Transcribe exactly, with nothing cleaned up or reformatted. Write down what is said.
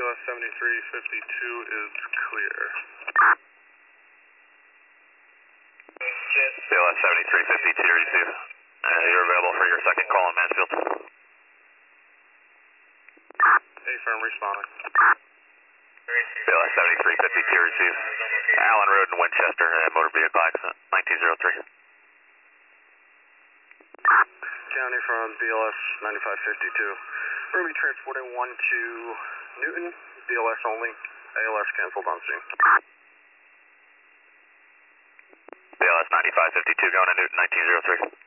S seventy-three fifty-two is clear. B L S seventy-three fifty-two, receive. Uh, you're available for your second call in Mansfield. A-firm responding. B L S seventy-three fifty-two, receive. Allen Road in Winchester, uh, motor vehicle accident, nineteen oh three. County from B L S ninety-five fifty-two. We're going to be transporting one to Newton, B L S only, A L S canceled on scene. B L S ninety-five fifty-two going to Newton, nineteen oh three.